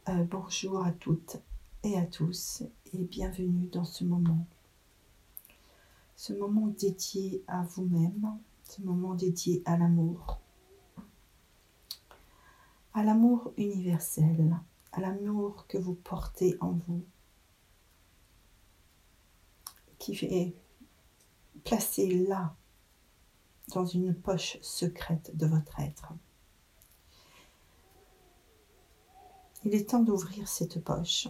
Bonjour à toutes et à tous et bienvenue dans ce moment dédié à vous-même, ce moment dédié à l'amour universel, à l'amour que vous portez en vous, qui est placé là, dans une poche secrète de votre être. Il est temps d'ouvrir cette poche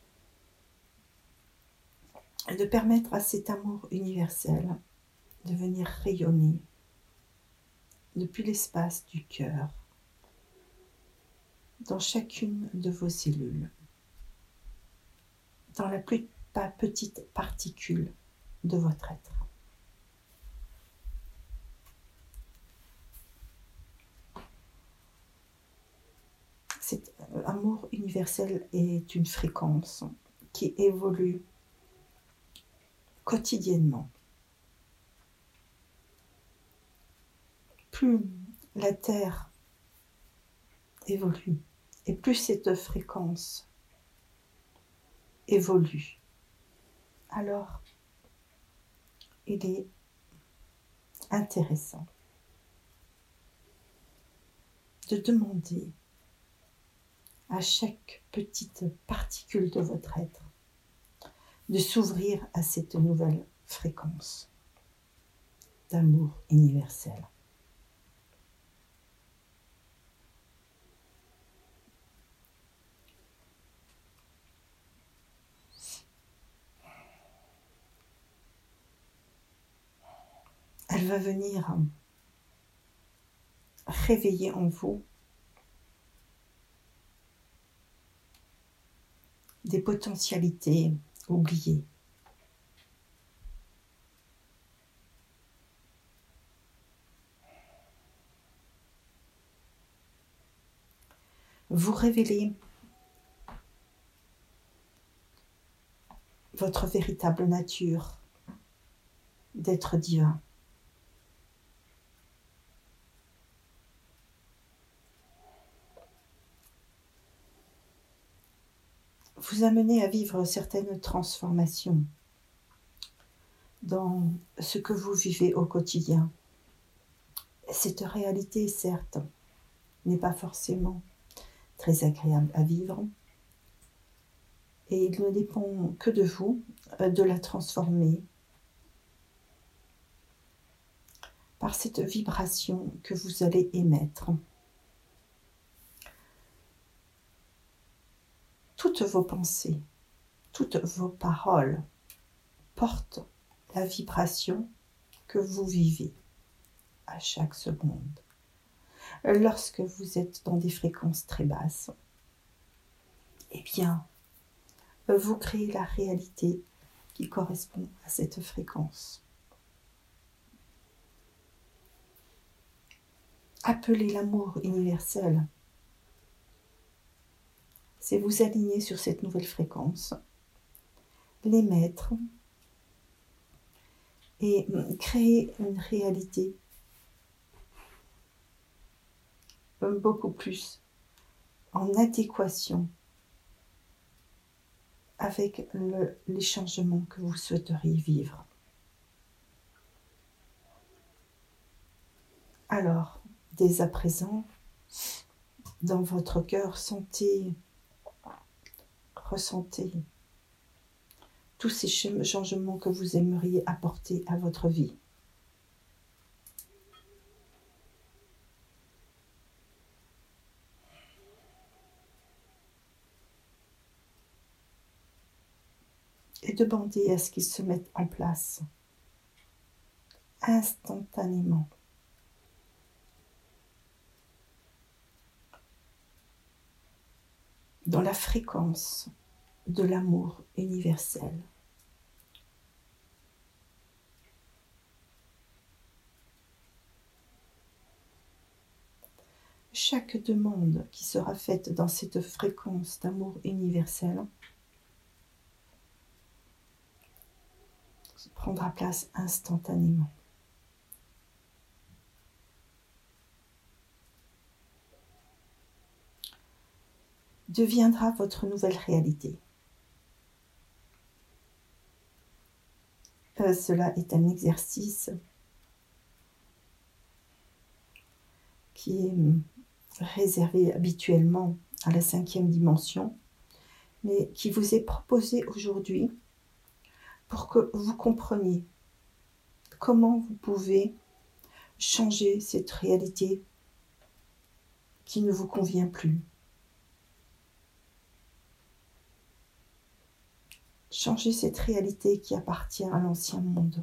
et de permettre à cet amour universel de venir rayonner depuis l'espace du cœur, dans chacune de vos cellules, dans la plus petite particule de votre être. Cet amour universel est une fréquence qui évolue quotidiennement. Plus la Terre évolue et plus cette fréquence évolue, alors il est intéressant de demander à chaque petite particule de votre être de s'ouvrir à cette nouvelle fréquence d'amour universel. Elle va venir réveiller en vous des potentialités oubliées. Vous révéler votre véritable nature d'être divin. Vous amener à vivre certaines transformations dans ce que vous vivez au quotidien. Cette réalité, certes, n'est pas forcément très agréable à vivre et il ne dépend que de vous de la transformer par cette vibration que vous allez émettre. Toutes vos pensées, toutes vos paroles portent la vibration que vous vivez à chaque seconde. Lorsque vous êtes dans des fréquences très basses, eh bien, vous créez la réalité qui correspond à cette fréquence. Appelez l'amour universel. C'est vous aligner sur cette nouvelle fréquence, l'émettre et créer une réalité beaucoup plus en adéquation avec les changements que vous souhaiteriez vivre. Alors, dès à présent, dans votre cœur, ressentez tous ces changements que vous aimeriez apporter à votre vie. Et demandez à ce qu'ils se mettent en place instantanément. Dans la fréquence de l'amour universel. Chaque demande qui sera faite dans cette fréquence d'amour universel prendra place instantanément. deviendra votre nouvelle réalité. Cela est un exercice qui est réservé habituellement à la 5e dimension, mais qui vous est proposé aujourd'hui pour que vous compreniez comment vous pouvez changer cette réalité qui ne vous convient plus. Changer cette réalité qui appartient à l'ancien monde.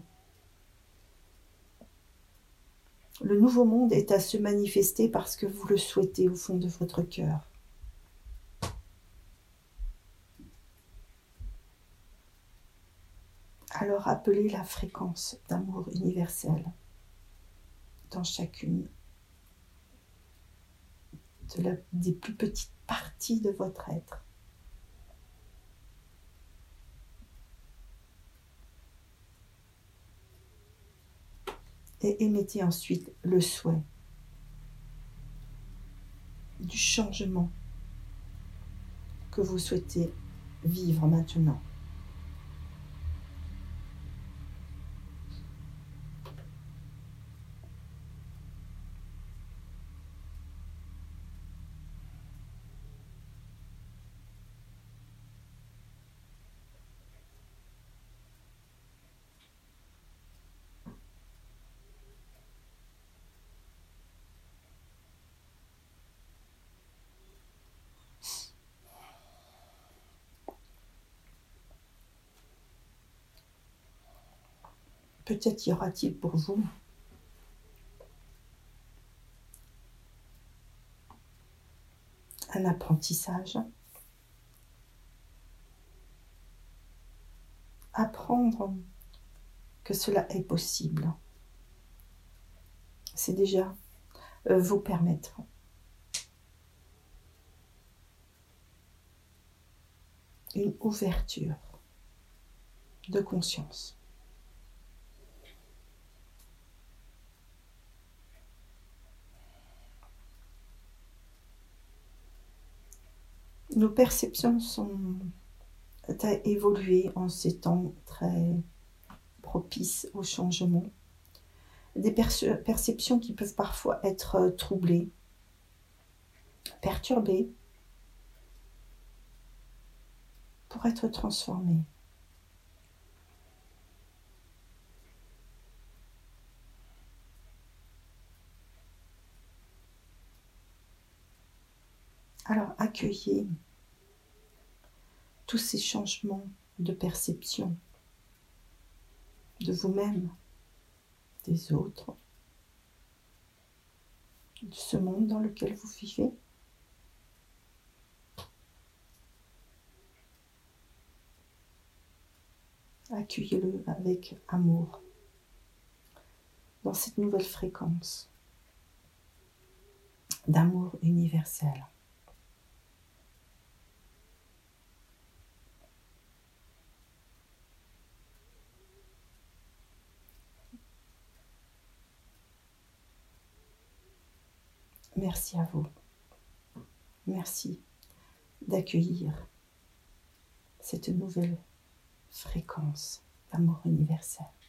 Le nouveau monde est à se manifester parce que vous le souhaitez au fond de votre cœur. Alors appelez la fréquence d'amour universel dans chacune des plus petites parties de votre être. Et émettez ensuite le souhait du changement que vous souhaitez vivre maintenant. Peut-être y aura-t-il pour vous un apprentissage. Apprendre que cela est possible. C'est déjà vous permettre une ouverture de conscience. Nos perceptions sont à évoluer en ces temps très propices au changement. Des perceptions qui peuvent parfois être troublées, perturbées, pour être transformées. Alors accueillez tous ces changements de perception de vous-même, des autres, de ce monde dans lequel vous vivez. Accueillez-le avec amour dans cette nouvelle fréquence d'amour universel. Merci à vous. Merci d'accueillir cette nouvelle fréquence d'amour universel.